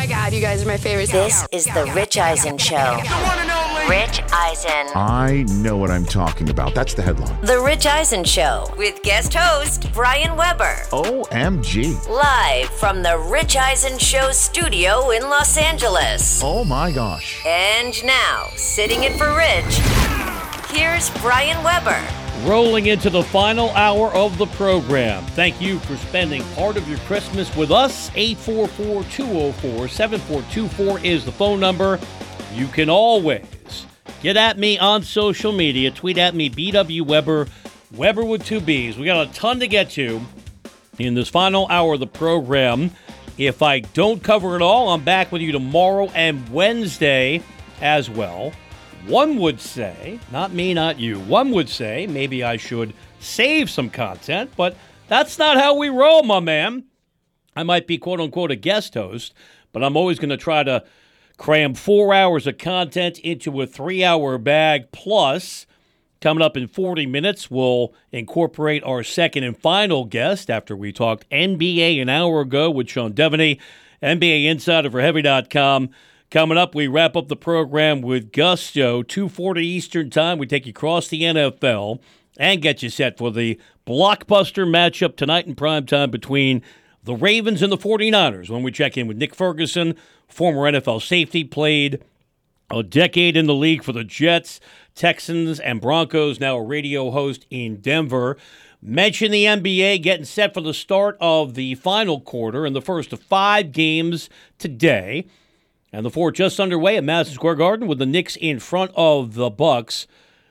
my God, you guys are my favorites. This is the Rich Eisen Show. The one and only Rich Eisen. I know what I'm talking about. That's the headline. The Rich Eisen Show with guest host Brian Weber. OMG. Live from the Rich Eisen Show studio in Los Angeles. Oh my gosh. And now, sitting in for Rich, here's Brian Weber. Rolling into the final hour of the program. Thank you for spending part of your Christmas with us. 844-204-7424 is the phone number. You can always get at me on social media. Tweet at me, BW Weber, Weber with two B's. We got a ton to get to in this final hour of the program. If I don't cover it all, I'm back with you tomorrow and Wednesday as well. One would say, not me, not you, one would say maybe I should save some content, but that's not how we roll, my man. I might be, quote-unquote, a guest host, but I'm always going to try to cram 4 hours of content into a 3-hour bag. Plus, coming up in 40 minutes, we'll incorporate our second and final guest after we talked NBA an hour ago with Sean Devaney, NBA insider for Heavy.com. Coming up, we wrap up the program with Gusto, 2:40 Eastern Time. We take you across the NFL and get you set for the blockbuster matchup tonight in primetime between the Ravens and the 49ers when we check in with Nick Ferguson, former NFL safety, played a decade in the league for the Jets, Texans, and Broncos, now a radio host in Denver. Mention the NBA getting set for the start of the final quarter and the first of 5 games today. And the four just underway at Madison Square Garden with the Knicks in front of the Bucks,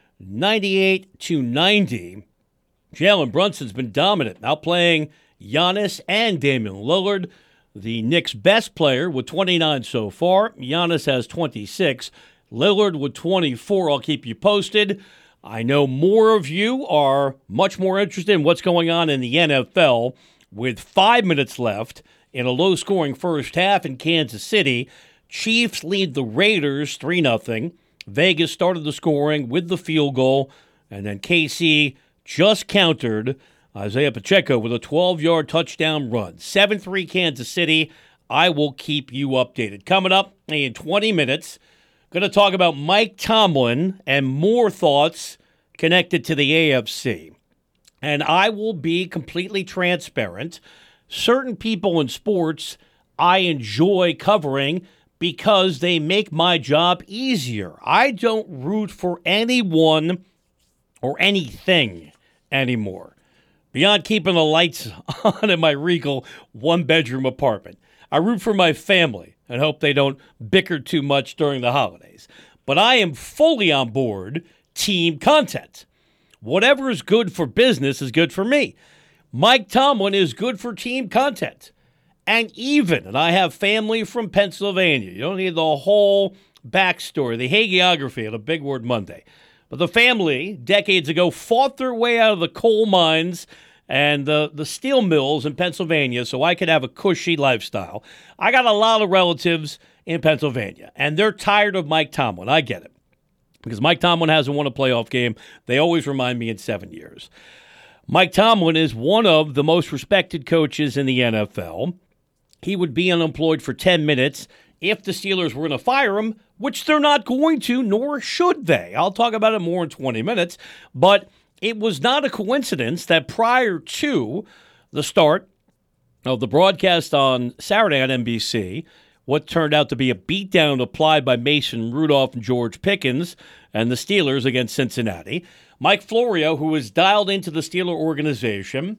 98-90. Jalen Brunson's been dominant, outplaying Giannis and Damian Lillard. The Knicks' best player with 29 so far. Giannis has 26. Lillard with 24. I'll keep you posted. I know more of you are much more interested in what's going on in the NFL with 5 minutes left in a low-scoring first half in Kansas City. Chiefs lead the Raiders 3-0. Vegas started the scoring with the field goal, and then KC just countered Isaiah Pacheco with a 12-yard touchdown run. 7-3 Kansas City. I will keep you updated. Coming up in 20 minutes, going to talk about Mike Tomlin and more thoughts connected to the AFC. And I will be completely transparent. Certain people in sports I enjoy covering because they make my job easier. I don't root for anyone or anything anymore, beyond keeping the lights on in my regal one-bedroom apartment. I root for my family and hope they don't bicker too much during the holidays. But I am fully on board team content. Whatever is good for business is good for me. Mike Tomlin is good for team content. And I have family from Pennsylvania. You don't need the whole backstory, the hagiography on a Big Word Monday. But the family, decades ago, fought their way out of the coal mines and the steel mills in Pennsylvania so I could have a cushy lifestyle. I got a lot of relatives in Pennsylvania, and they're tired of Mike Tomlin. I get it. Because Mike Tomlin hasn't won a playoff game. They always remind me in 7 years. Mike Tomlin is one of the most respected coaches in the NFL. He would be unemployed for 10 minutes if the Steelers were going to fire him, which they're not going to, nor should they. I'll talk about it more in 20 minutes. But it was not a coincidence that prior to the start of the broadcast on Saturday on NBC, what turned out to be a beatdown applied by Mason Rudolph and George Pickens and the Steelers against Cincinnati, Mike Florio, who was dialed into the Steeler organization,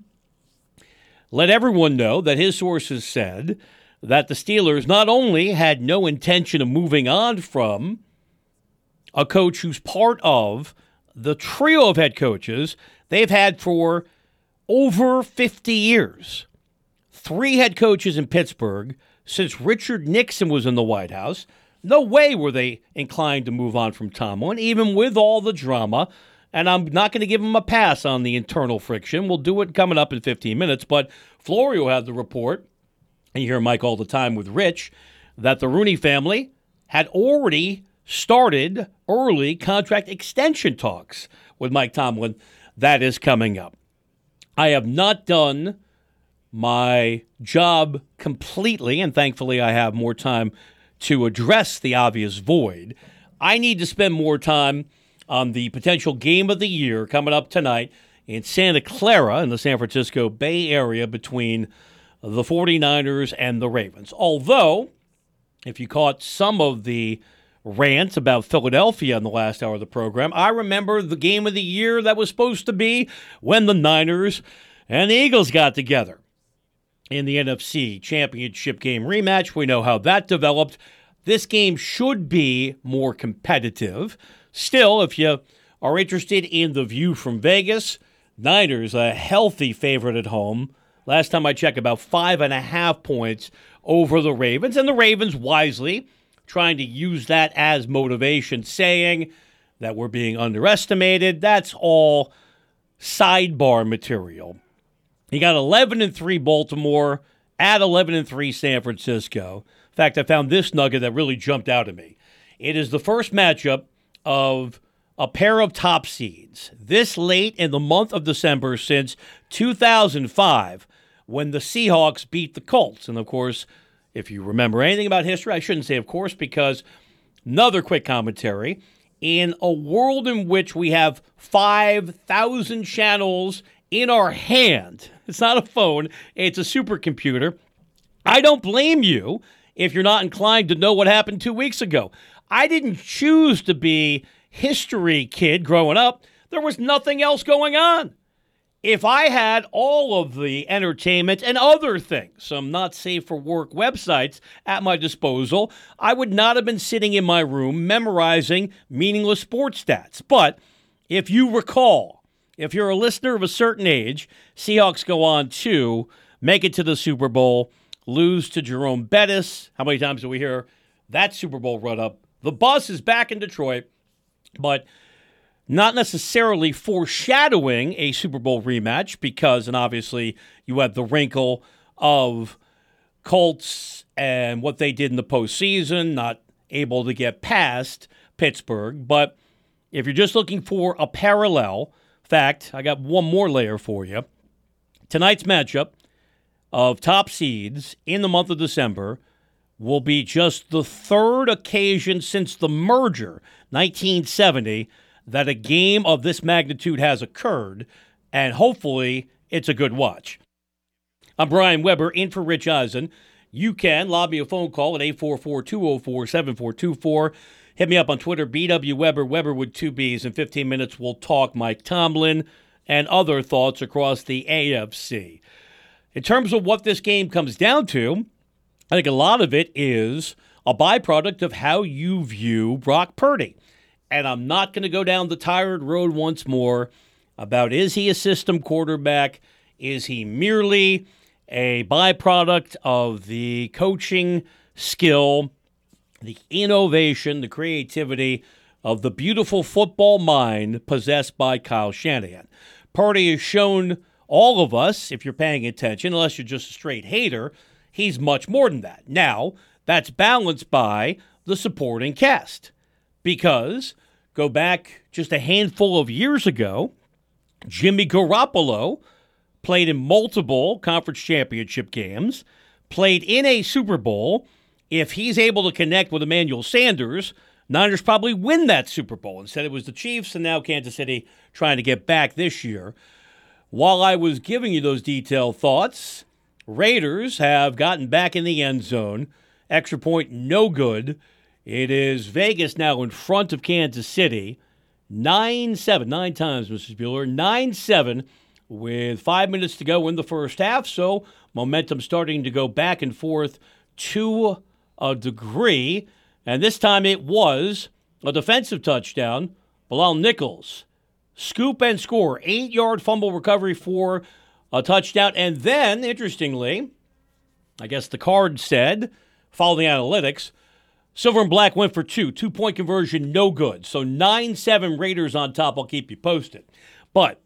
let everyone know that his sources said that the Steelers not only had no intention of moving on from a coach who's part of the trio of head coaches they've had for over 50 years. 3 head coaches in Pittsburgh since Richard Nixon was in the White House. No way were they inclined to move on from Tomlin, even with all the drama. And I'm not going to give him a pass on the internal friction. We'll do it coming up in 15 minutes. But Florio had the report, and you hear Mike all the time with Rich, that the Rooney family had already started early contract extension talks with Mike Tomlin. That is coming up. I have not done my job completely, and thankfully I have more time to address the obvious void. I need to spend more time on the potential game of the year coming up tonight in Santa Clara in the San Francisco Bay Area between the 49ers and the Ravens. Although, if you caught some of the rants about Philadelphia in the last hour of the program, I remember the game of the year that was supposed to be when the Niners and the Eagles got together in the NFC Championship game rematch. We know how that developed. This game should be more competitive. Still, if you are interested in the view from Vegas, Niners a healthy favorite at home. Last time I checked, about 5.5 points over the Ravens. And the Ravens wisely trying to use that as motivation, saying that we're being underestimated. That's all sidebar material. You got 11-3 Baltimore at 11-3 San Francisco. In fact, I found this nugget that really jumped out at me. It is the first matchup of a pair of top seeds this late in the month of December since 2005 when the Seahawks beat the Colts. And, of course, if you remember anything about history, I shouldn't say of course, because another quick commentary. In a world in which we have 5,000 channels in our hand, it's not a phone, it's a supercomputer, I don't blame you if you're not inclined to know what happened 2 weeks ago. I didn't choose to be history kid growing up. There was nothing else going on. If I had all of the entertainment and other things, some not safe for work websites at my disposal, I would not have been sitting in my room memorizing meaningless sports stats. But if you recall, if you're a listener of a certain age, Seahawks go on to make it to the Super Bowl, lose to Jerome Bettis. How many times do we hear that Super Bowl run-up? The bus is back in Detroit, but not necessarily foreshadowing a Super Bowl rematch because, and obviously, you have the wrinkle of Colts and what they did in the postseason, not able to get past Pittsburgh. But if you're just looking for a parallel, in fact, I got one more layer for you. Tonight's matchup of top seeds in the month of December will be just the third occasion since the merger, 1970, that a game of this magnitude has occurred, and hopefully it's a good watch. I'm Brian Weber, in for Rich Eisen. You can lob me a phone call at 844-204-7424. Hit me up on Twitter, BW Weber, Weber with 2 B's. In 15 minutes, we'll talk Mike Tomlin and other thoughts across the AFC. In terms of what this game comes down to, I think a lot of it is a byproduct of how you view Brock Purdy. And I'm not going to go down the tired road once more about is he a system quarterback? Is he merely a byproduct of the coaching skill, the innovation, the creativity of the beautiful football mind possessed by Kyle Shanahan? Purdy has shown all of us, if you're paying attention, unless you're just a straight hater, he's much more than that. Now, that's balanced by the supporting cast. Because, go back just a handful of years ago, Jimmy Garoppolo played in multiple conference championship games, played in a Super Bowl. If he's able to connect with Emmanuel Sanders, Niners probably win that Super Bowl. Instead, it was the Chiefs, and now Kansas City trying to get back this year. While I was giving you those detailed thoughts, Raiders have gotten back in the end zone. Extra point, no good. It is Vegas now in front of Kansas City. 9-7, 9 times, Mrs. Bueller. 9-7 with 5 minutes to go in the first half. So momentum starting to go back and forth to a degree. And this time it was a defensive touchdown. Bilal Nichols, scoop and score. 8-yard fumble recovery for a touchdown. And then, interestingly, I guess the card said, follow the analytics, Silver and Black went for 2. 2-point conversion, no good. So 9-7 Raiders on top. I'll keep you posted. But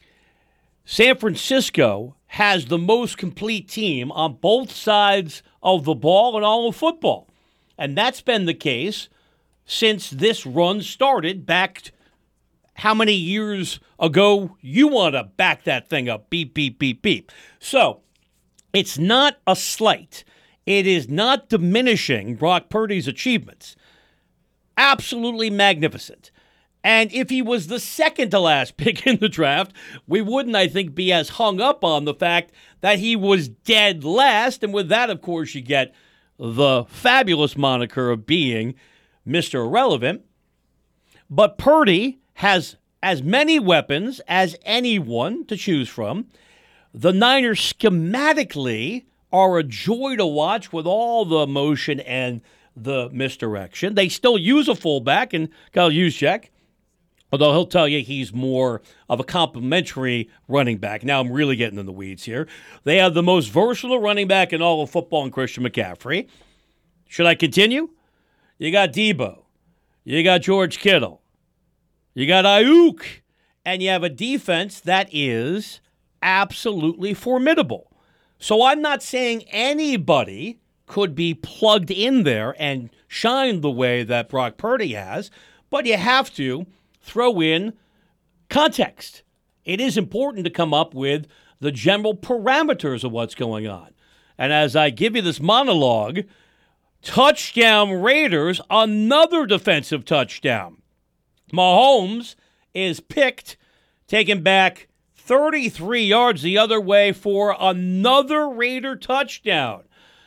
San Francisco has the most complete team on both sides of the ball and all of football. And that's been the case since this run started back how many years ago you want to back that thing up. Beep, beep, beep, beep. So It's not a slight. It is not diminishing Brock Purdy's achievements. Absolutely magnificent. And if he was the second to last pick in the draft, we wouldn't, I think, be as hung up on the fact that he was dead last. And with that, of course, you get the fabulous moniker of being Mr. Irrelevant. But Purdy has as many weapons as anyone to choose from. The Niners schematically are a joy to watch with all the motion and the misdirection. They still use a fullback in Kyle Juszczyk, although he'll tell you he's more of a complimentary running back. Now I'm really getting in the weeds here. They have the most versatile running back in all of football in Christian McCaffrey. Should I continue? You got Debo. You got George Kittle. You got Ayuk. And you have a defense that is absolutely formidable. So I'm not saying anybody could be plugged in there and shine the way that Brock Purdy has, but you have to throw in context. It is important to come up with the general parameters of what's going on. And as I give you this monologue, touchdown Raiders, another defensive touchdown. Mahomes is picked, taken back 33 yards the other way for another Raider touchdown.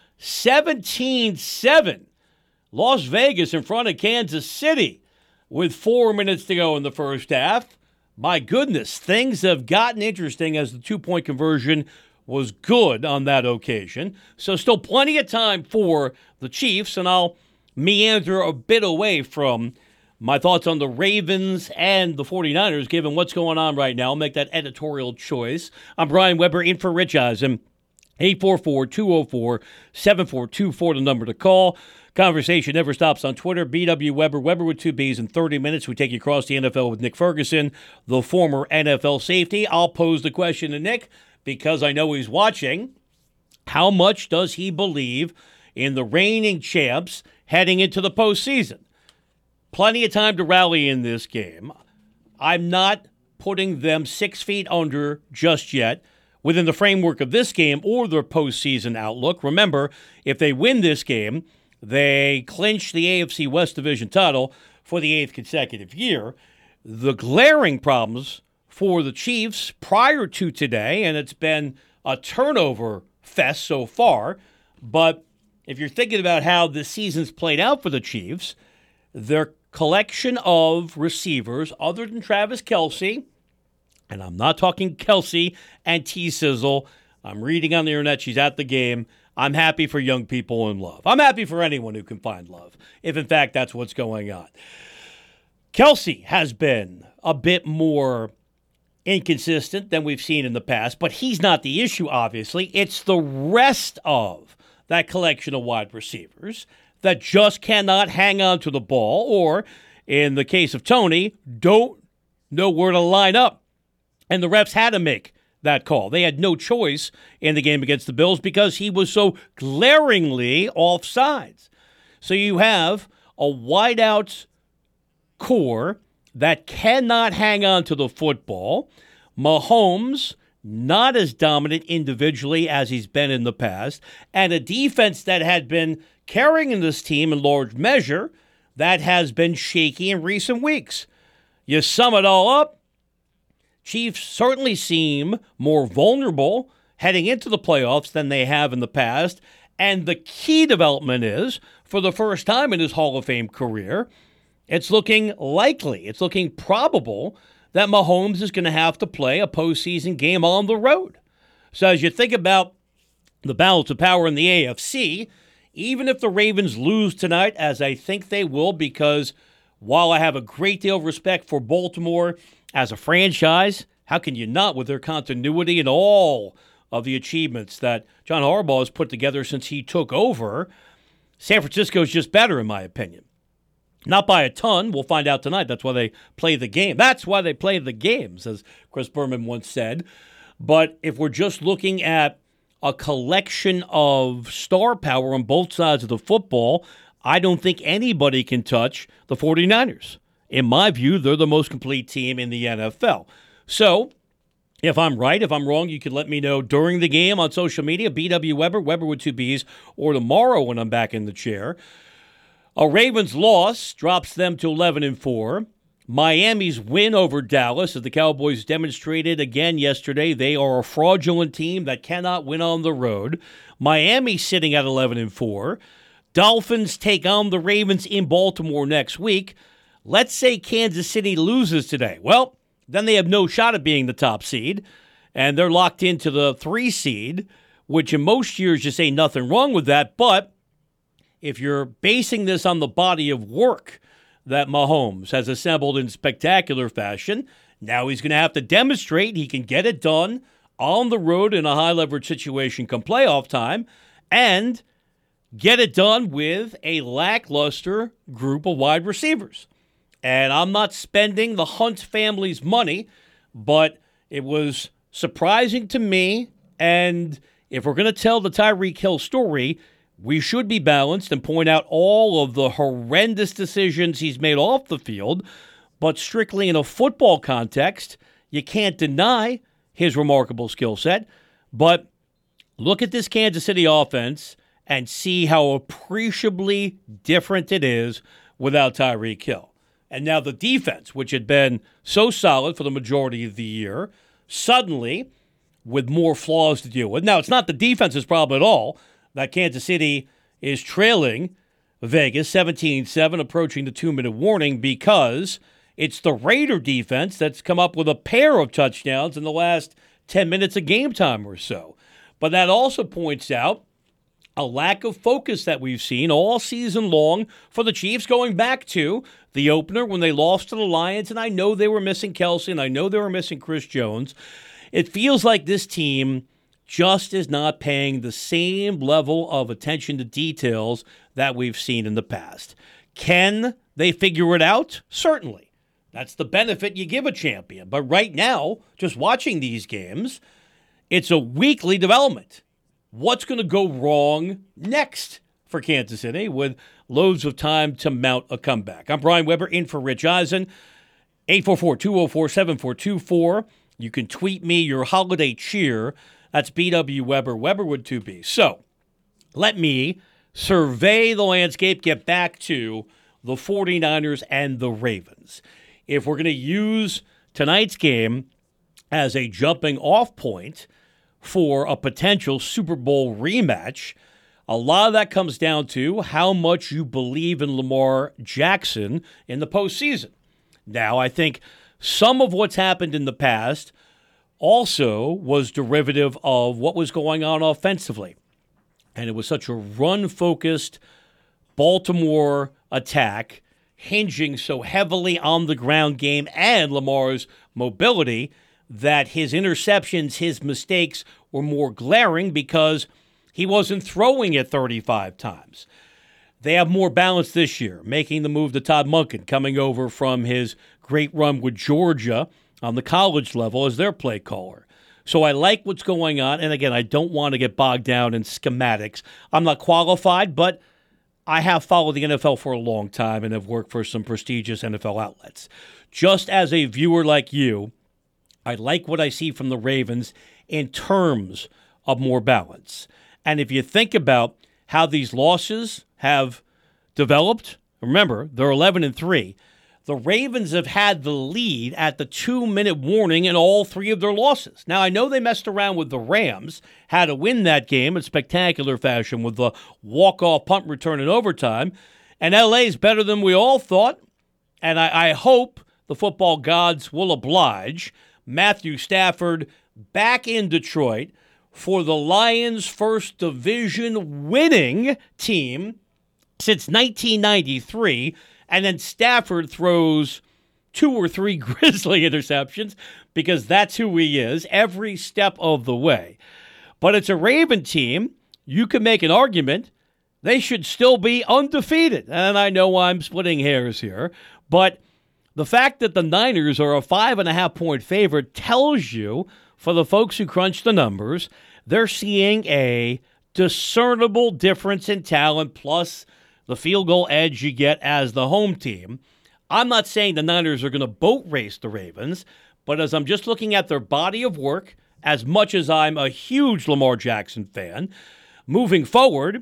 17-7. Las Vegas in front of Kansas City with 4 minutes to go in the first half. My goodness, things have gotten interesting as the two-point conversion was good on that occasion. So still plenty of time for the Chiefs, and I'll meander a bit away from my thoughts on the Ravens and the 49ers, given what's going on right now. I'll make that editorial choice. I'm Brian Weber in for Rich Eisen. 844-204-7424, the number to call. Conversation never stops on Twitter. BW Weber, Weber with two B's. In 30 minutes, we take you across the NFL with Nick Ferguson, the former NFL safety. I'll pose the question to Nick because I know he's watching. How much does he believe in the reigning champs heading into the postseason? Plenty of time to rally in this game. I'm not putting them 6 feet under just yet within the framework of this game or their postseason outlook. Remember, if they win this game, they clinch the AFC West Division title for the 8th consecutive year. The glaring problems for the Chiefs prior to today, and it's been a turnover fest so far, but if you're thinking about how this season's played out for the Chiefs, their collection of receivers, other than Travis Kelce, and I'm not talking Kelce and T-Sizzle. I'm reading on the internet she's at the game. I'm happy for young people in love. I'm happy for anyone who can find love, if in fact that's what's going on. Kelce has been a bit more inconsistent than we've seen in the past, but he's not the issue, obviously. It's the rest of that collection of wide receivers that just cannot hang on to the ball, or in the case of Tony, don't know where to line up. And the refs had to make that call. They had no choice in the game against the Bills because he was so glaringly offsides. So you have a wideout core that cannot hang on to the football. Mahomes, not as dominant individually as he's been in the past, and a defense that had been carrying this team in large measure that has been shaky in recent weeks. You sum it all up, Chiefs certainly seem more vulnerable heading into the playoffs than they have in the past, and the key development is, for the first time in his Hall of Fame career, it's looking likely, it's looking probable that Mahomes is going to have to play a postseason game on the road. So as you think about the balance of power in the AFC, even if the Ravens lose tonight, as I think they will, because while I have a great deal of respect for Baltimore as a franchise, how can you not with their continuity and all of the achievements that John Harbaugh has put together since he took over? San Francisco is just better, in my opinion. Not by a ton. We'll find out tonight. That's why they play the game. That's why they play the games, as Chris Berman once said. But if we're just looking at a collection of star power on both sides of the football, I don't think anybody can touch the 49ers. In my view, they're the most complete team in the NFL. So If I'm right, if I'm wrong, you can let me know during the game on social media, BW Weber, Weber with 2 B's, or tomorrow when I'm back in the chair. A Ravens loss drops them to 11-4. Miami's win over Dallas, as the Cowboys demonstrated again yesterday, they are a fraudulent team that cannot win on the road. Miami sitting at 11-4. Dolphins take on the Ravens in Baltimore next week. Let's say Kansas City loses today. Well, then they have no shot at being the top seed, and they're locked into the 3 seed, which in most years you say nothing wrong with that. But if you're basing this on the body of work that Mahomes has assembled in spectacular fashion, now he's going to have to demonstrate he can get it done on the road in a high-leverage situation come playoff time, and get it done with a lackluster group of wide receivers. And I'm not spending the Hunt family's money, but it was surprising to me. And if we're going to tell the Tyreek Hill story, we should be balanced and point out all of the horrendous decisions he's made off the field. But strictly in a football context, you can't deny his remarkable skill set. But look at this Kansas City offense and see how appreciably different it is without Tyreek Hill. And now the defense, which had been so solid for the majority of the year, suddenly with more flaws to deal with. Now, it's not the defense's problem at all that Kansas City is trailing Vegas 17-7, approaching the 2-minute warning, because it's the Raider defense that's come up with a pair of touchdowns in the last 10 minutes of game time or so. But that also points out a lack of focus that we've seen all season long for the Chiefs, going back to the opener when they lost to the Lions. And I know they were missing Kelsey, and I know they were missing Chris Jones. It feels like this team just is not paying the same level of attention to details that we've seen in the past. Can they figure it out? Certainly. That's the benefit you give a champion. But right now, just watching these games, it's a weekly development. What's going to go wrong next for Kansas City with loads of time to mount a comeback? I'm Brian Weber, in for Rich Eisen, 844-204-7424. You can tweet me your holiday cheer. That's BW Weber, Weber with 2 B's. So let me survey the landscape, get back to the 49ers and the Ravens. If we're going to use tonight's game as a jumping off point for a potential Super Bowl rematch, a lot of that comes down to how much you believe in Lamar Jackson in the postseason. Now, I think some of what's happened in the past also was derivative of what was going on offensively. And it was such a run-focused Baltimore attack, hinging so heavily on the ground game and Lamar's mobility, that his interceptions, his mistakes were more glaring because he wasn't throwing it 35 times. They have more balance this year, making the move to Todd Monken, coming over from his great run with Georgia on the college level as their play caller. So I like what's going on. And again, I don't want to get bogged down in schematics. I'm not qualified, but I have followed the NFL for a long time and have worked for some prestigious NFL outlets. Just as a viewer like you, I like what I see from the Ravens in terms of more balance. And if you think about how these losses have developed, remember, they're 11-3. The Ravens have had the lead at the 2-minute warning in all 3 of their losses. Now, I know they messed around with the Rams, had to win that game in spectacular fashion with the walk-off punt return in overtime. And LA's better than we all thought. And I hope the football gods will oblige. Matthew Stafford back in Detroit for the Lions' first division winning team since 1993. And then Stafford throws 2 or 3 Grizzly interceptions because that's who he is every step of the way. But it's a Raven team. You can make an argument they should still be undefeated. And I know I'm splitting hairs here, but the fact that the Niners are a 5.5-point favorite tells you, for the folks who crunch the numbers, they're seeing a discernible difference in talent plus the field goal edge you get as the home team. I'm not saying the Niners are going to boat race the Ravens, but as I'm just looking at their body of work, as much as I'm a huge Lamar Jackson fan, moving forward,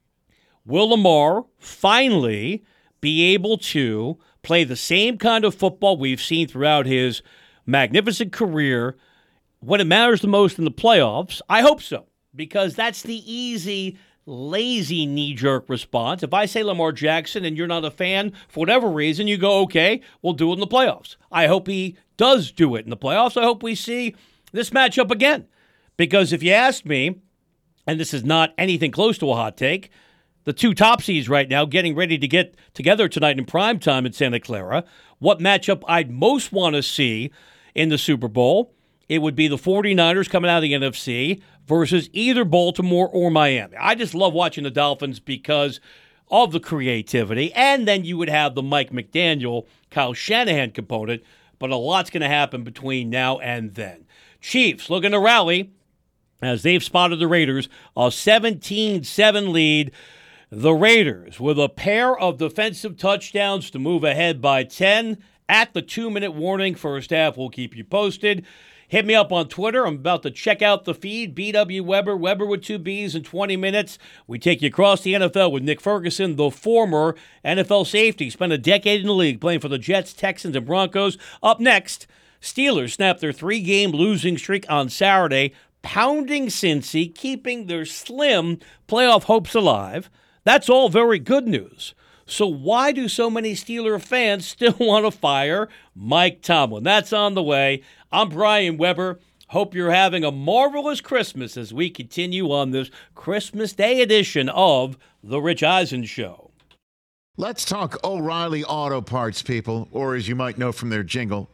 will Lamar finally be able to play the same kind of football we've seen throughout his magnificent career when it matters the most in the playoffs? I hope so, because that's the easy, lazy knee-jerk response. If I say Lamar Jackson and you're not a fan, for whatever reason, you go, okay, we'll do it in the playoffs. I hope he does do it in the playoffs. I hope we see this matchup again. Because if you ask me, and this is not anything close to a hot take, the two top seeds right now getting ready to get together tonight in primetime in Santa Clara, what matchup I'd most want to see in the Super Bowl, it would be the 49ers coming out of the NFC versus either Baltimore or Miami. I just love watching the Dolphins because of the creativity. And then you would have the Mike McDaniel, Kyle Shanahan component, but a lot's going to happen between now and then. Chiefs looking to rally as they've spotted the Raiders, a 17-7 lead. The Raiders with a pair of defensive touchdowns to move ahead by 10 at the 2-minute warning. First half, we'll keep you posted. Hit me up on Twitter. I'm about to check out the feed. BW Weber, Weber with 2 B's in 20 minutes. We take you across the NFL with Nick Ferguson, the former NFL safety. Spent a decade in the league playing for the Jets, Texans, and Broncos. Up next, Steelers snapped their 3-game losing streak on Saturday, pounding Cincy, keeping their slim playoff hopes alive. That's all very good news. So why do so many Steeler fans still want to fire Mike Tomlin? That's on the way. I'm Brian Weber. Hope you're having a marvelous Christmas as we continue on this Christmas Day edition of The Rich Eisen Show. Let's talk O'Reilly Auto Parts, people, or as you might know from their jingle,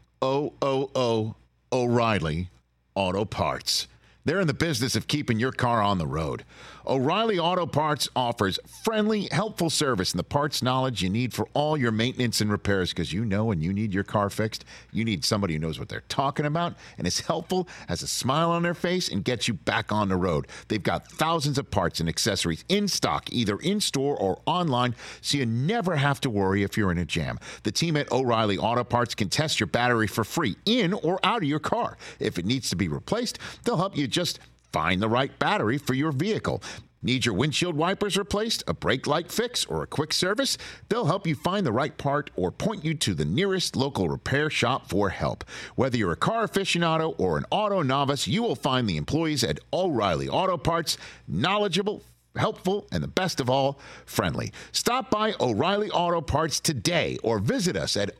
O-O-O O'Reilly Auto Parts. They're in the business of keeping your car on the road. O'Reilly Auto Parts offers friendly, helpful service and the parts knowledge you need for all your maintenance and repairs, because you know when you need your car fixed, you need somebody who knows what they're talking about and is helpful, has a smile on their face, and gets you back on the road. They've got thousands of parts and accessories in stock, either in-store or online, so you never have to worry if you're in a jam. The team at O'Reilly Auto Parts can test your battery for free in or out of your car. If it needs to be replaced, they'll help you just find the right battery for your vehicle. Need your windshield wipers replaced, a brake light fix, or a quick service? They'll help you find the right part or point you to the nearest local repair shop for help. Whether you're a car aficionado or an auto novice, you will find the employees at O'Reilly Auto Parts knowledgeable, helpful, and the best of all, friendly. Stop by O'Reilly Auto Parts today or visit us at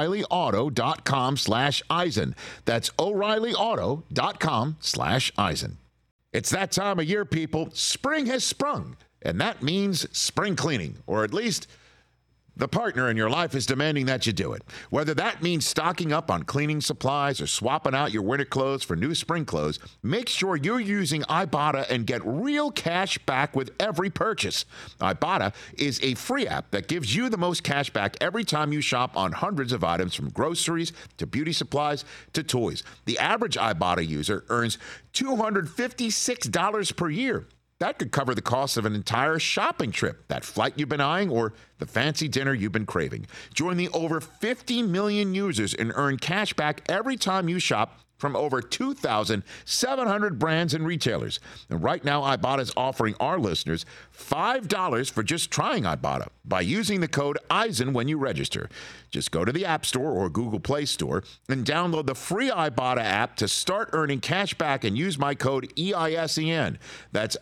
O'ReillyAuto.com/Eisen. That's O'ReillyAuto.com/Eisen. It's that time of year, people. Spring has sprung, and that means spring cleaning, or at least the partner in your life is demanding that you do it. Whether that means stocking up on cleaning supplies or swapping out your winter clothes for new spring clothes, make sure you're using Ibotta and get real cash back with every purchase. Ibotta is a free app that gives you the most cash back every time you shop on hundreds of items, from groceries to beauty supplies to toys. The average Ibotta user earns $256 per year. That could cover the cost of an entire shopping trip, that flight you've been eyeing, or the fancy dinner you've been craving. Join the over 50 million users and earn cash back every time you shop from over 2,700 brands and retailers. And right now, Ibotta is offering our listeners $5 for just trying Ibotta by using the code Eisen when you register. Just go to the App Store or Google Play Store and download the free Ibotta app to start earning cash back and use my code EISEN. That's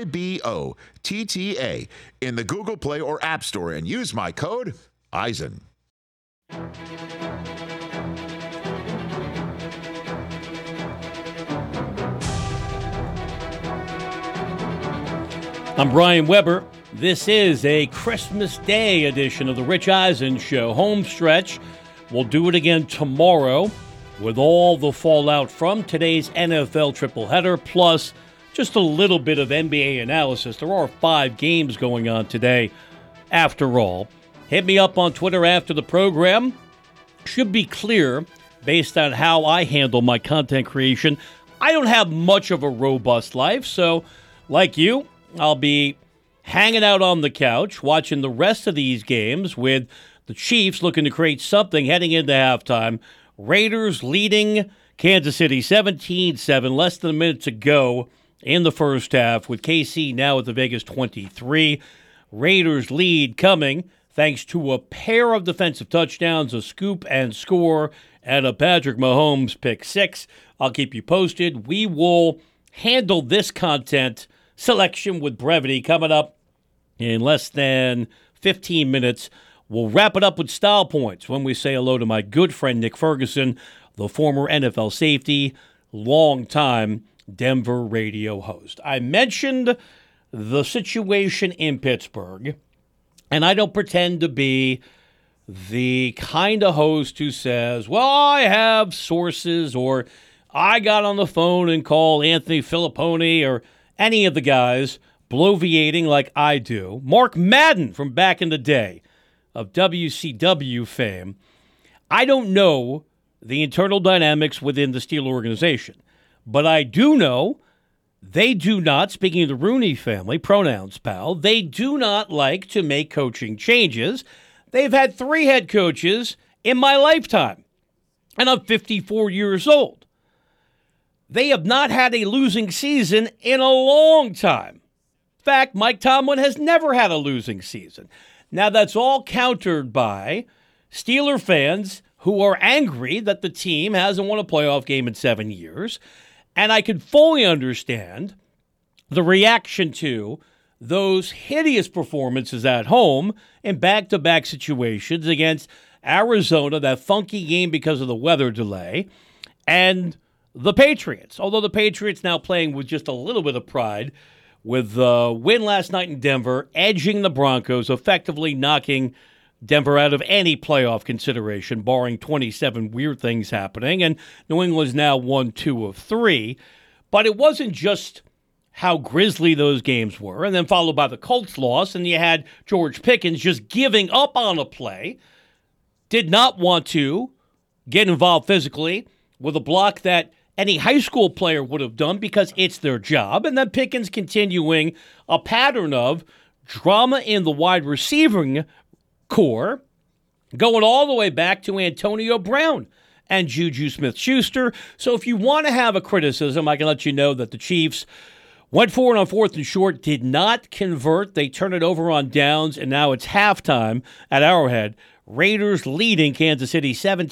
IBOTTA in the Google Play or App Store and use my code Eisen. I'm Brian Weber. This is a Christmas Day edition of the Rich Eisen Show. Home stretch. We'll do it again tomorrow with all the fallout from today's NFL tripleheader, plus just a little bit of NBA analysis. There are 5 games going on today, after all. Hit me up on Twitter after the program. Should be clear, based on how I handle my content creation, I don't have much of a robust life, so like you, I'll be hanging out on the couch watching the rest of these games with the Chiefs looking to create something heading into halftime Raiders leading Kansas City 17-7, less than a minute to go in the first half, with KC now at the Vegas 23. Raiders lead coming thanks to a pair of defensive touchdowns, a scoop and score, and a Patrick Mahomes pick six. I'll keep you posted. We will handle this content selection with brevity coming up in less than 15 minutes. We'll wrap it up with style points when we say hello to my good friend Nick Ferguson, the former NFL safety, longtime Denver radio host. I mentioned the situation in Pittsburgh, and I don't pretend to be the kind of host who says, well, I have sources, or I got on the phone and called Anthony Filippone or any of the guys bloviating like I do. Mark Madden from back in the day of WCW fame. I don't know the internal dynamics within the Steeler organization, but I do know they do not, speaking of the Rooney family, pronouns, pal, they do not like to make coaching changes. They've had 3 head coaches in my lifetime, and I'm 54 years old. They have not had a losing season in a long time. In fact, Mike Tomlin has never had a losing season. Now, that's all countered by Steeler fans who are angry that the team hasn't won a playoff game in 7 years. And I can fully understand the reaction to those hideous performances at home in back-to-back situations against Arizona, that funky game because of the weather delay, and the Patriots. Although the Patriots now playing with just a little bit of pride with the win last night in Denver, edging the Broncos, effectively knocking Denver out of any playoff consideration, barring 27 weird things happening. And New England's now won 2 of 3. But it wasn't just how grisly those games were, and then followed by the Colts loss, and you had George Pickens just giving up on a play, did not want to get involved physically with a block that any high school player would have done because it's their job, and then Pickens continuing a pattern of drama in the wide receiving core, going all the way back to Antonio Brown and Juju Smith-Schuster. So if you want to have a criticism, I can let you know that the Chiefs went for it on 4th and short, did not convert. They turned it over on downs, and now it's halftime at Arrowhead. Raiders leading Kansas City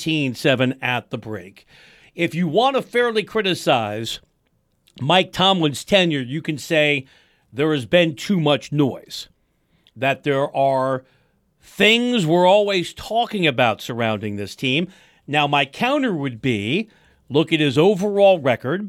17-7 at the break. If you want to fairly criticize Mike Tomlin's tenure, you can say there has been too much noise, that there are things we're always talking about surrounding this team. Now, my counter would be, look at his overall record.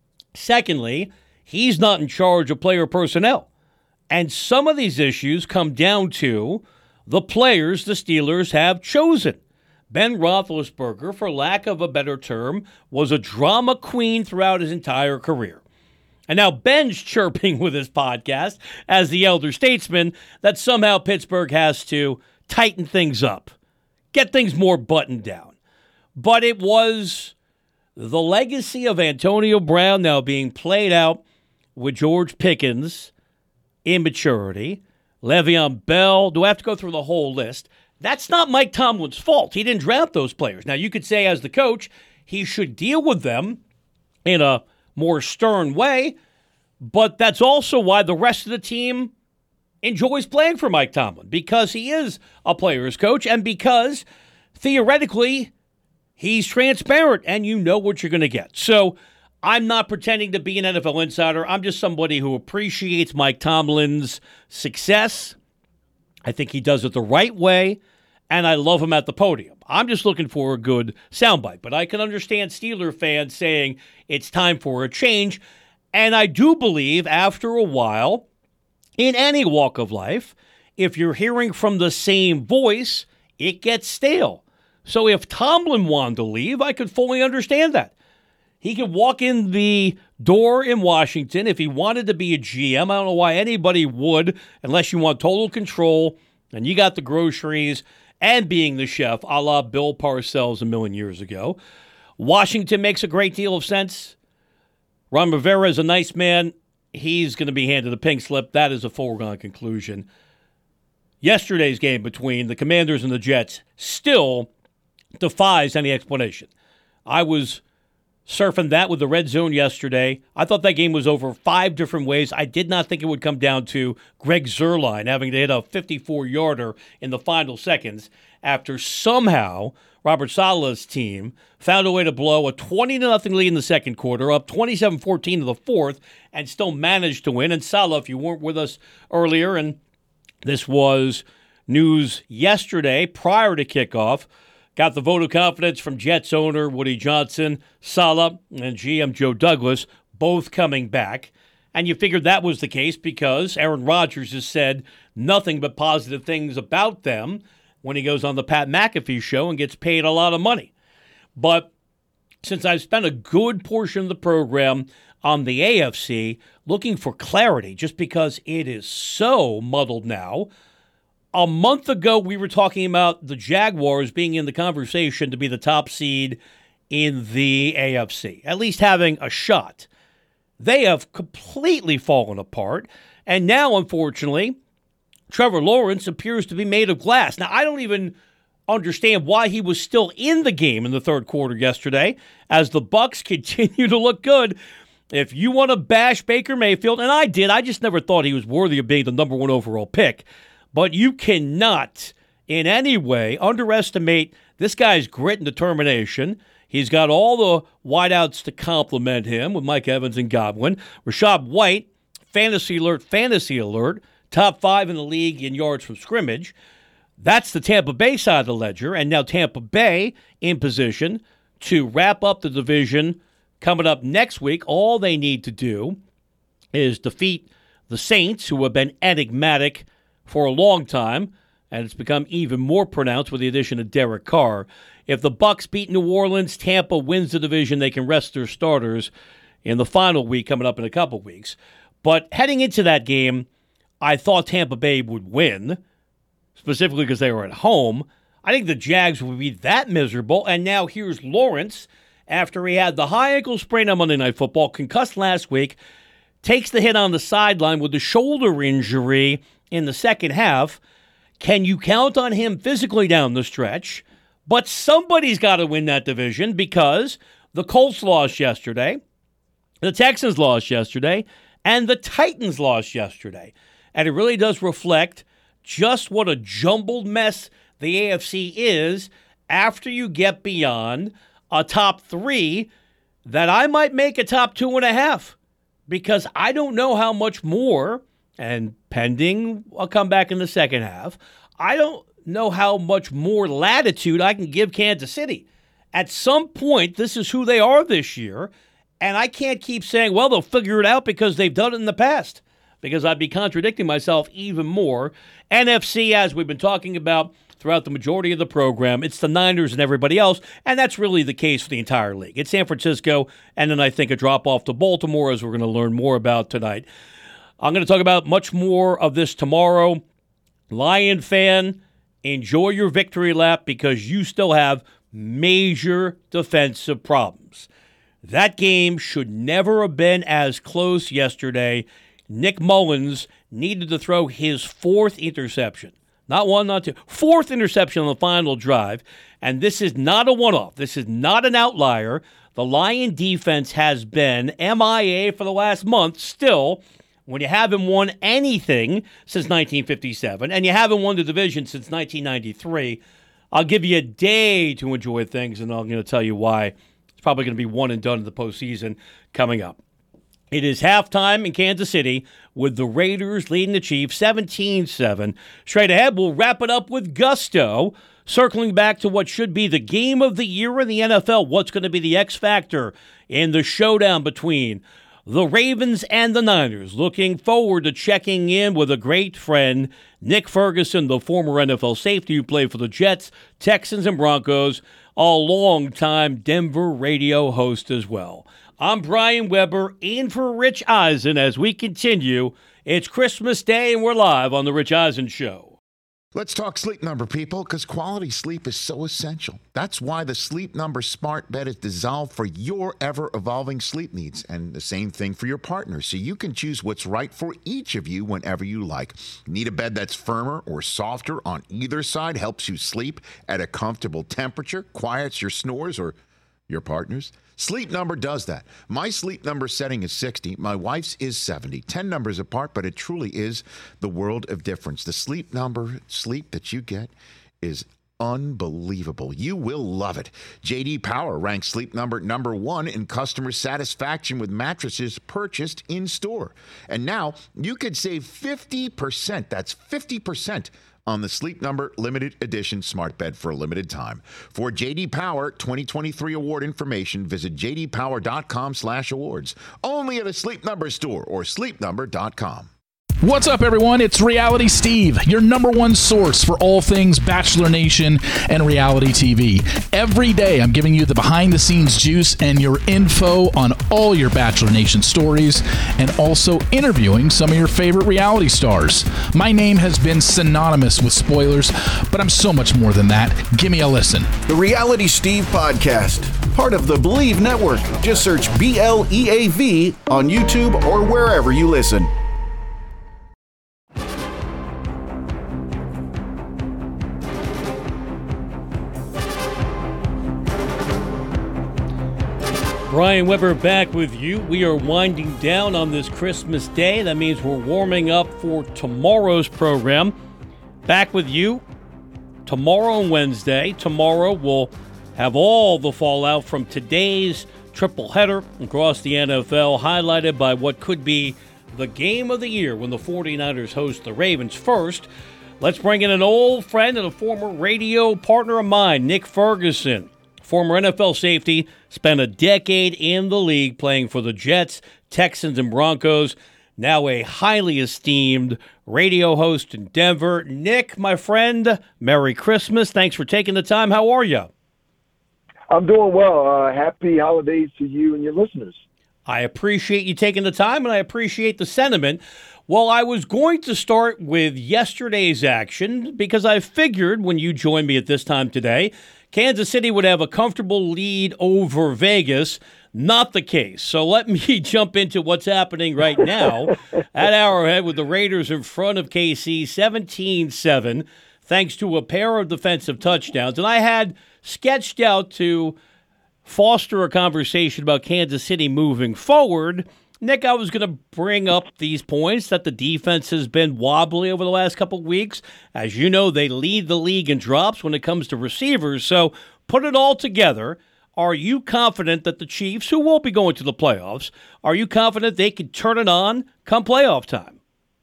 Secondly, he's not in charge of player personnel. And some of these issues come down to the players the Steelers have chosen. Ben Roethlisberger, for lack of a better term, was a drama queen throughout his entire career. And now Ben's chirping with his podcast as the elder statesman that somehow Pittsburgh has to tighten things up, get things more buttoned down. But it was the legacy of Antonio Brown now being played out with George Pickens' immaturity, Le'Veon Bell. Do I have to go through the whole list? That's not Mike Tomlin's fault. He didn't draft those players. Now, you could say as the coach, he should deal with them in a more stern way, but that's also why the rest of the team enjoys playing for Mike Tomlin, because he is a player's coach and because, theoretically, he's transparent and you know what you're going to get. So I'm not pretending to be an NFL insider. I'm just somebody who appreciates Mike Tomlin's success. I think he does it the right way, and I love him at the podium. I'm just looking for a good soundbite, but I can understand Steeler fans saying it's time for a change, and I do believe after a while, in any walk of life, if you're hearing from the same voice, it gets stale. So if Tomlin wanted to leave, I could fully understand that. He could walk in the door in Washington if he wanted to be a GM. I don't know why anybody would, unless you want total control and you got the groceries and being the chef, a la Bill Parcells a million years ago. Washington makes a great deal of sense. Ron Rivera is a nice man. He's going to be handed a pink slip. That is a foregone conclusion. Yesterday's game between the Commanders and the Jets still defies any explanation. I was surfing that with the red zone yesterday. I thought that game was over 5 different ways. I did not think it would come down to Greg Zuerlein having to hit a 54-yarder in the final seconds after somehow Robert Saleh's team found a way to blow a 20-0 lead in the second quarter, up 27-14 in the fourth, and still managed to win. And Saleh, if you weren't with us earlier, and this was news yesterday prior to kickoff, got the vote of confidence from Jets owner Woody Johnson, Saleh, and GM Joe Douglas, both coming back. And you figured that was the case because Aaron Rodgers has said nothing but positive things about them when he goes on the Pat McAfee show and gets paid a lot of money. But since I've spent a good portion of the program on the AFC looking for clarity, just because it is so muddled now, a month ago, we were talking about the Jaguars being in the conversation to be the top seed in the AFC, at least having a shot. They have completely fallen apart, and now, unfortunately, Trevor Lawrence appears to be made of glass. Now, I don't even understand why he was still in the game in the third quarter yesterday, as the Bucs continue to look good. If you want to bash Baker Mayfield, and I did, I just never thought he was worthy of being the number 1 overall pick. But you cannot in any way underestimate this guy's grit and determination. He's got all the wideouts to complement him with Mike Evans and Godwin. Rachaad White, fantasy alert, top 5 in the league in yards from scrimmage. That's the Tampa Bay side of the ledger. And now Tampa Bay in position to wrap up the division coming up next week. All they need to do is defeat the Saints, who have been enigmatic for a long time, and it's become even more pronounced with the addition of Derek Carr. If the Bucs beat New Orleans, Tampa wins the division. They can rest their starters in the final week coming up in a couple weeks. But heading into that game, I thought Tampa Bay would win, specifically because they were at home. I think the Jags would be that miserable, and now here's Lawrence, after he had the high ankle sprain on Monday Night Football, concussed last week, takes the hit on the sideline with the shoulder injury in the second half. Can you count on him physically down the stretch? But somebody's got to win that division because the Colts lost yesterday, the Texans lost yesterday, and the Titans lost yesterday. And it really does reflect just what a jumbled mess the AFC is after you get beyond a top 3 that I might make a top 2.5, because I don't know how much more, and pending a comeback in the second half, I don't know how much more latitude I can give Kansas City. At some point, this is who they are this year, and I can't keep saying, well, they'll figure it out because they've done it in the past, because I'd be contradicting myself even more. NFC, as we've been talking about throughout the majority of the program, it's the Niners and everybody else, and that's really the case for the entire league. It's San Francisco, and then I think a drop-off to Baltimore, as we're going to learn more about tonight. I'm going to talk about much more of this tomorrow. Lion fan, enjoy your victory lap because you still have major defensive problems. That game should never have been as close yesterday. Nick Mullins needed to throw his 4th interception. Not 1, not 2. 4th interception on the final drive. And this is not a one-off. This is not an outlier. The Lion defense has been MIA for the last month still. When you haven't won anything since 1957, and you haven't won the division since 1993, I'll give you a day to enjoy things, and I'm going to tell you why. It's probably going to be one and done in the postseason coming up. It is halftime in Kansas City with the Raiders leading the Chiefs 17-7. Straight ahead, we'll wrap it up with gusto, circling back to what should be the game of the year in the NFL. What's going to be the X factor in the showdown between the Ravens and the Niners? Looking forward to checking in with a great friend, Nick Ferguson, the former NFL safety who played for the Jets, Texans, and Broncos, a longtime Denver radio host as well. I'm Brian Weber, in for Rich Eisen as we continue. It's Christmas Day and we're live on The Rich Eisen Show. Let's talk Sleep Number, people, because quality sleep is so essential. That's why the Sleep Number smart bed is designed for your ever-evolving sleep needs, and the same thing for your partner, so you can choose what's right for each of you whenever you like. Need a bed that's firmer or softer on either side, helps you sleep at a comfortable temperature, quiets your snores, or your partners? Sleep Number does that. My Sleep Number setting is 60. My wife's is 70. 10 numbers apart, but it truly is the world of difference. The Sleep Number sleep that you get is unbelievable. You will love it. J.D. Power ranks Sleep Number number 1 in customer satisfaction with mattresses purchased in store. And now you could save 50%. That's 50% on the Sleep Number limited edition smart bed for a limited time. For J.D. Power 2023 award information, visit jdpower.com/awards. Only at a Sleep Number store or sleepnumber.com. What's up, everyone? It's Reality Steve, your number one source for all things Bachelor Nation and reality TV. Every day, I'm giving you the behind-the-scenes juice and your info on all your Bachelor Nation stories, and also interviewing some of your favorite reality stars. My name has been synonymous with spoilers, but I'm so much more than that. Give me a listen. The Reality Steve Podcast, part of the Believe Network. Just search BLEAV on YouTube or wherever you listen. Brian Weber back with you. We are winding down on this Christmas Day. That means we're warming up for tomorrow's program. Back with you tomorrow and Wednesday. Tomorrow we'll have all the fallout from today's triple header across the NFL, highlighted by what could be the game of the year when the 49ers host the Ravens. First, let's bring in an old friend and a former radio partner of mine, Nick Ferguson. Former NFL safety, spent a decade in the league playing for the Jets, Texans, and Broncos. Now a highly esteemed radio host in Denver. Nick, my friend, Merry Christmas. Thanks for taking the time. How are you? I'm doing well. Happy holidays to you and your listeners. I appreciate you taking the time, and I appreciate the sentiment. Well, I was going to start with yesterday's action because I figured when you joined me at this time today, Kansas City would have a comfortable lead over Vegas. Not the case. So let me jump into what's happening right now at Arrowhead with the Raiders in front of KC 17-7, thanks to a pair of defensive touchdowns. And I had sketched out to foster a conversation about Kansas City moving forward. Nick, I was going to bring up these points that the defense has been wobbly over the last couple of weeks. As you know, they lead the league in drops when it comes to receivers. So put it all together. Are you confident that the Chiefs, who will be going to the playoffs, are you confident they can turn it on come playoff time?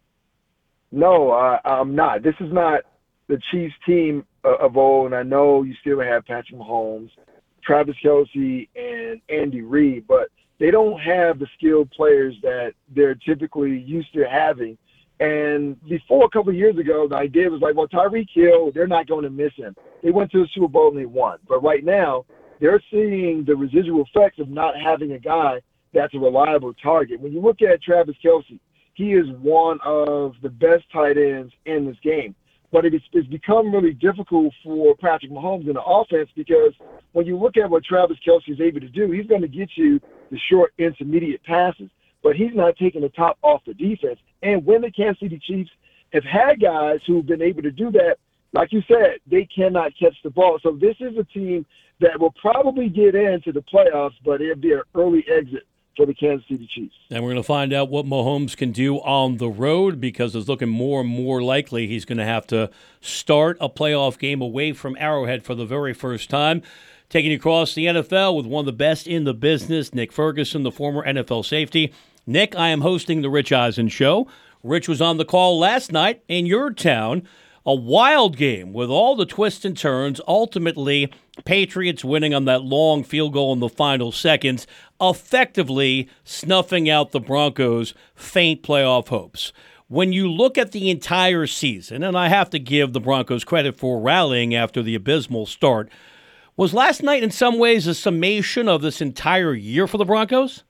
No, I'm not. This is not the Chiefs team of old, and I know you still have Patrick Mahomes, Travis Kelce, and Andy Reid, but they don't have the skilled players that they're typically used to having. And before a couple of years ago, the idea was like, well, Tyreek Hill, they're not going to miss him. They went to the Super Bowl and they won. But right now, they're seeing the residual effects of not having a guy that's a reliable target. When you look at Travis Kelce, he is one of the best tight ends in this game. But it's become really difficult for Patrick Mahomes in the offense because when you look at what Travis Kelce is able to do, he's going to get you the short, intermediate passes. But he's not taking the top off the defense. And when the Kansas City Chiefs have had guys who've been able to do that, like you said, they cannot catch the ball. So this is a team that will probably get into the playoffs, but it'll be an early exit for the Kansas City Chiefs. And we're going to find out what Mahomes can do on the road because it's looking more and more likely he's going to have to start a playoff game away from Arrowhead for the very first time. Taking you across the NFL with one of the best in the business, Nick Ferguson, the former NFL safety. Nick, I am hosting the Rich Eisen Show. Rich was on the call last night in your town. A wild game with all the twists and turns. Ultimately, Patriots winning on that long field goal in the final seconds, effectively snuffing out the Broncos' faint playoff hopes. When you look at the entire season, and I have to give the Broncos credit for rallying after the abysmal start, was last night in some ways a summation of this entire year for the Broncos?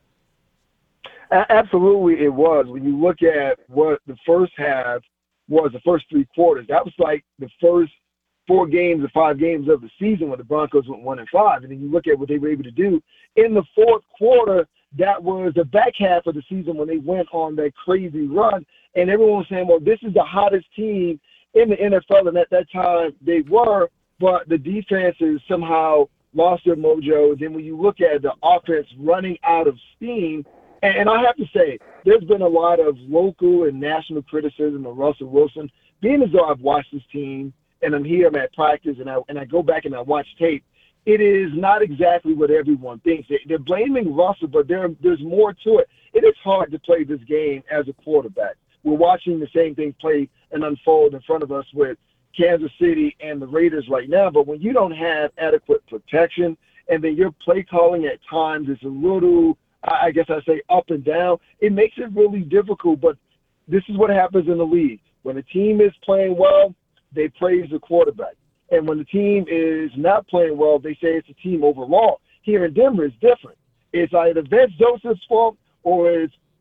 Absolutely it was. When you look at what the first half was, the first three quarters, that was like the first 4 games or 5 games of the season when the Broncos went 1-5. And then you look at what they were able to do in the fourth quarter. That was the back half of the season when they went on that crazy run. And everyone was saying, well, this is the hottest team in the NFL. And at that time they were, but the defenses somehow lost their mojo. Then when you look at the offense running out of steam, and I have to say, there's been a lot of local and national criticism of Russell Wilson. Being as though I've watched this team and I'm here, I'm at practice, and I go back and I watch tape, it is not exactly what everyone thinks. They're blaming Russell, but there's more to it. It is hard to play this game as a quarterback. We're watching the same thing play and unfold in front of us with Kansas City and the Raiders right now. But when you don't have adequate protection and then your play calling at times is a little, I guess I say, up and down, it makes it really difficult. But this is what happens in the league. When a team is playing well, they praise the quarterback. And when the team is not playing well, they say it's a team overall. Here in Denver, it's different. It's either Vance Joseph's fault or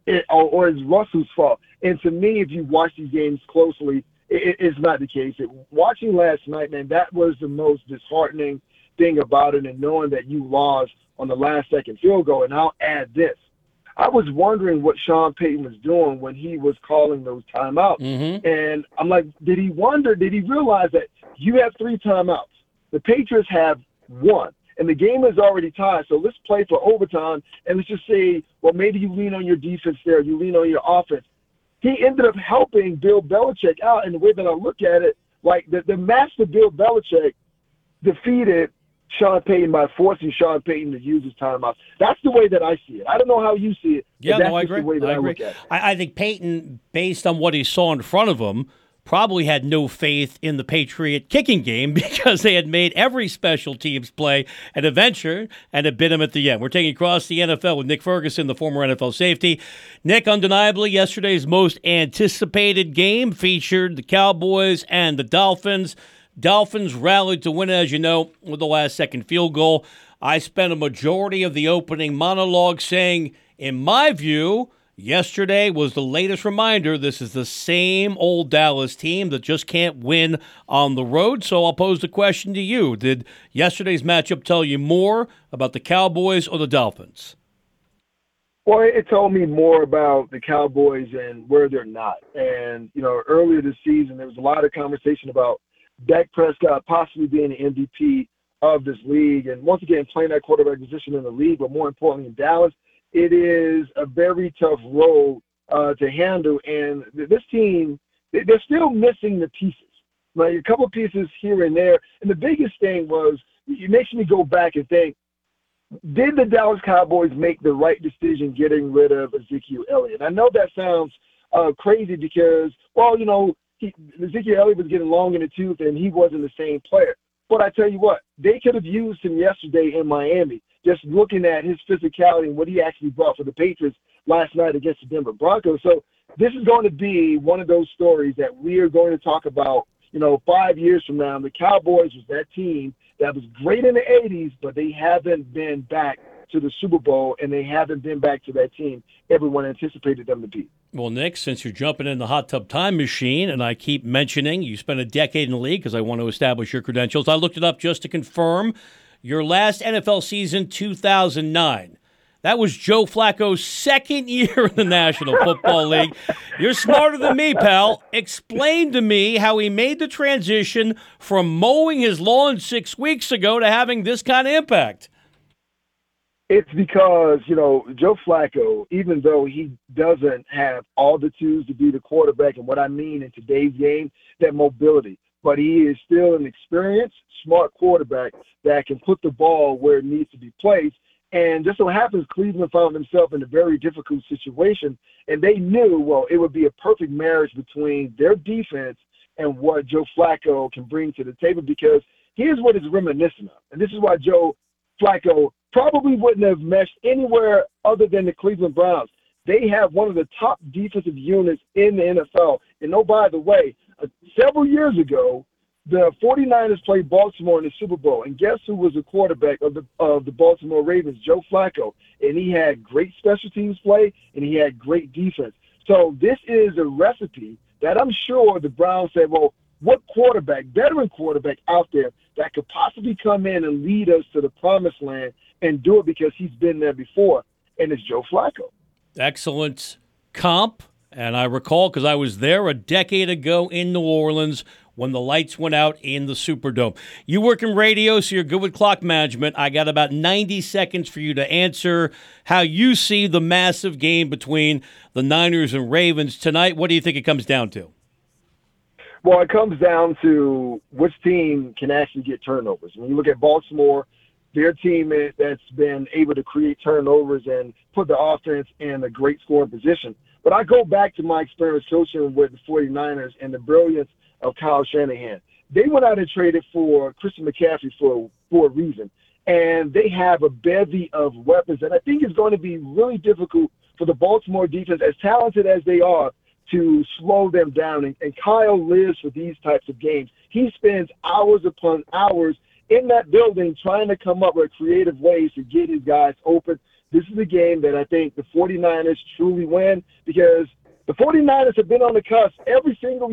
it's Russell's fault. And to me, if you watch these games closely, it's not the case. Watching last night, man, that was the most disheartening thing about it, and knowing that you lost on the last-second field goal. And I'll add this. I was wondering what Sean Payton was doing when he was calling those timeouts. Mm-hmm. And I'm like, did he realize that you have 3 timeouts? The Patriots have 1. And the game is already tied, so let's play for overtime, and let's just say, well, maybe you lean on your defense there, you lean on your offense. He ended up helping Bill Belichick out in the way that I look at it. Like, the master Bill Belichick defeated Sean Payton by forcing Sean Payton to use his timeouts. That's the way that I see it. I don't know how you see it. Yeah, that's no, I agree. The way that I look at it. I think Payton, based on what he saw in front of him, probably had no faith in the Patriot kicking game because they had made every special teams play an adventure and had bit him at the end. We're taking across the NFL with Nick Ferguson, the former NFL safety. Nick, undeniably, yesterday's most anticipated game featured the Cowboys and the Dolphins. Dolphins rallied to win, as you know, with the last-second field goal. I spent a majority of the opening monologue saying, in my view, yesterday was the latest reminder this is the same old Dallas team that just can't win on the road. So I'll pose the question to you. Did yesterday's matchup tell you more about the Cowboys or the Dolphins? Well, it told me more about the Cowboys and where they're not. And, earlier this season, there was a lot of conversation about Dak Prescott possibly being the MVP of this league. And once again, playing that quarterback position in the league, but more importantly in Dallas, it is a very tough role to handle. And this team, they're still missing the pieces, like a couple pieces here and there. And the biggest thing was, it makes me go back and think, did the Dallas Cowboys make the right decision getting rid of Ezekiel Elliott? I know that sounds crazy because, Ezekiel Elliott was getting long in the tooth and he wasn't the same player. But I tell you what, they could have used him yesterday in Miami, just looking at his physicality and what he actually brought for the Patriots last night against the Denver Broncos. So this is going to be one of those stories that we are going to talk about, 5 years from now. The Cowboys was that team that was great in the 80s, but they haven't been back to the Super Bowl, and they haven't been back to that team everyone anticipated them to be. Well, Nick, since you're jumping in the hot tub time machine, and I keep mentioning you spent a decade in the league because I want to establish your credentials, I looked it up just to confirm. Your last NFL season, 2009. That was Joe Flacco's second year in the National Football League. You're smarter than me, pal. Explain to me how he made the transition from mowing his lawn 6 weeks ago to having this kind of impact. It's because, Joe Flacco, even though he doesn't have all the tools to be the quarterback, and what I mean in today's game, that mobility, but he is still an experienced, smart quarterback that can put the ball where it needs to be placed. And just so happens Cleveland found himself in a very difficult situation, and they knew, it would be a perfect marriage between their defense and what Joe Flacco can bring to the table, because here's what it's reminiscent of. And this is why Joe Flacco probably wouldn't have meshed anywhere other than the Cleveland Browns. They have one of the top defensive units in the NFL. And by the way, several years ago, the 49ers played Baltimore in the Super Bowl. And guess who was the quarterback of the Baltimore Ravens? Joe Flacco. And he had great special teams play, and he had great defense. So this is a recipe that I'm sure the Browns said, what quarterback, veteran quarterback out there that could possibly come in and lead us to the promised land and do it because he's been there before, and it's Joe Flacco. Excellent comp. And I recall, because I was there a decade ago in New Orleans when the lights went out in the Superdome. You work in radio, so you're good with clock management. I got about 90 seconds for you to answer how you see the massive game between the Niners and Ravens tonight. What do you think it comes down to? Well, it comes down to which team can actually get turnovers. When you look at Baltimore, their team that's been able to create turnovers and put the offense in a great scoring position. But I go back to my experience coaching with the 49ers and the brilliance of Kyle Shanahan. They went out and traded for Christian McCaffrey for a reason. And they have a bevy of weapons. And I think it's going to be really difficult for the Baltimore defense, as talented as they are, to slow them down. And Kyle lives for these types of games. He spends hours upon hours in that building trying to come up with creative ways to get his guys open. This is a game that I think the 49ers truly win, because the 49ers have been on the cusp every single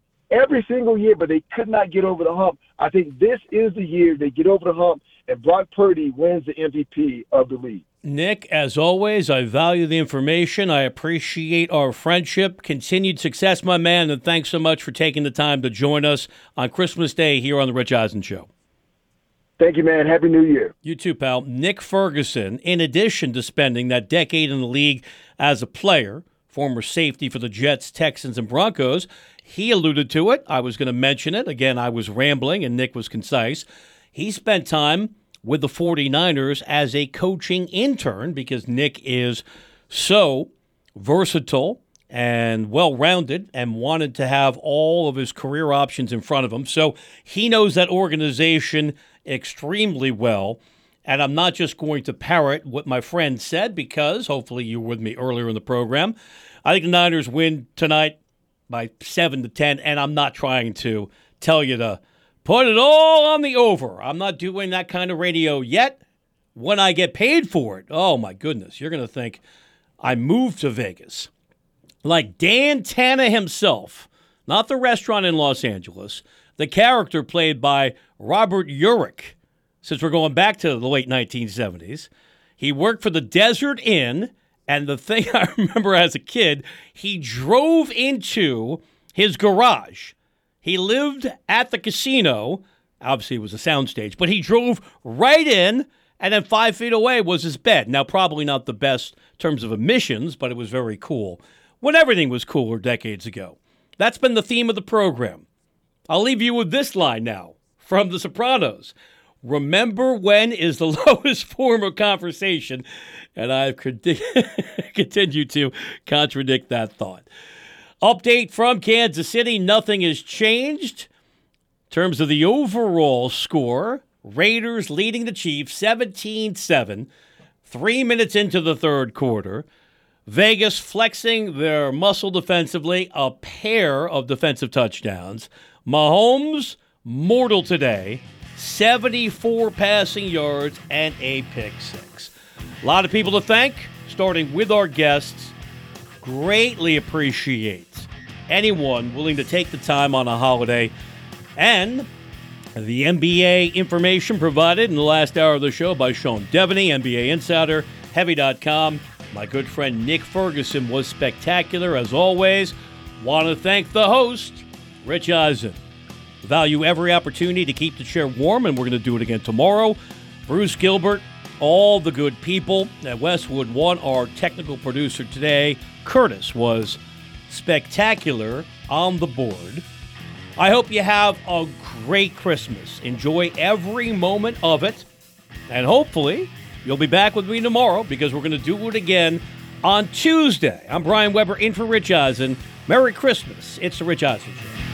year, but they could not get over the hump. I think this is the year they get over the hump, and Brock Purdy wins the MVP of the league. Nick, as always, I value the information. I appreciate our friendship. Continued success, my man, and thanks so much for taking the time to join us on Christmas Day here on The Rich Eisen Show. Thank you, man. Happy New Year. You too, pal. Nick Ferguson, in addition to spending that decade in the league as a player, former safety for the Jets, Texans, and Broncos, he alluded to it. I was going to mention it. Again, I was rambling, and Nick was concise. He spent time with the 49ers as a coaching intern, because Nick is so versatile and well-rounded and wanted to have all of his career options in front of him. So he knows that organization extremely well. And I'm not just going to parrot what my friend said, because hopefully you were with me earlier in the program. I think the Niners win tonight by 7-10, and I'm not trying to tell you to put it all on the over. I'm not doing that kind of radio yet. When I get paid for it, oh my goodness, you're going to think I moved to Vegas. Like Dan Tana himself, not the restaurant in Los Angeles, the character played by Robert Urich, since we're going back to the late 1970s. He worked for the Desert Inn, and the thing I remember as a kid, he drove into his garage. He lived at the casino. Obviously, it was a soundstage, but he drove right in, and then 5 feet away was his bed. Now, probably not the best in terms of emissions, but it was very cool. When everything was cooler decades ago. That's been the theme of the program. I'll leave you with this line now from The Sopranos. Remember when is the lowest form of conversation, and I've continued to contradict that thought. Update from Kansas City, nothing has changed. In terms of the overall score, Raiders leading the Chiefs 17-7, 3 minutes into the third quarter. Vegas flexing their muscle defensively, a pair of defensive touchdowns. Mahomes, mortal today, 74 passing yards and a pick six. A lot of people to thank, starting with our guests. Greatly appreciate anyone willing to take the time on a holiday. And the NBA information provided in the last hour of the show by Sean Devaney, NBA Insider, Heavy.com. My good friend Nick Ferguson was spectacular as always. Want to thank the host, Rich Eisen. Value every opportunity to keep the chair warm, and we're going to do it again tomorrow. Bruce Gilbert, all the good people at Westwood One, our technical producer today, Curtis, was spectacular on the board. I hope you have a great Christmas. Enjoy every moment of it, and hopefully you'll be back with me tomorrow, because we're going to do it again on Tuesday. I'm Brian Weber in for Rich Eisen. Merry Christmas. It's the Rich Eisen Show.